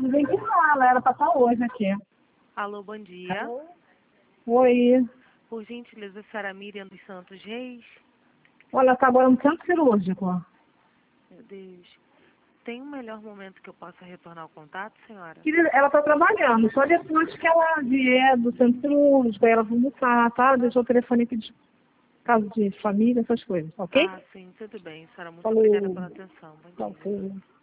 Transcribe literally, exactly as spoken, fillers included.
Vem que fala, era pra estar hoje aqui. Alô, bom dia. Oi. Por gentileza, a senhora Miriam dos Santos Reis? Olha, tá agora no centro cirúrgico. Meu Deus. Tem um melhor momento que eu possa retornar o contato, senhora? Querida, ela tá trabalhando, só depois que ela vier do centro cirúrgico, aí ela vai almoçar, tá? Deixou o telefone aqui de caso de família, essas coisas, ok? Ah, sim, tudo bem, senhora. Muito Falou. obrigada pela atenção. Bom dia. Falou.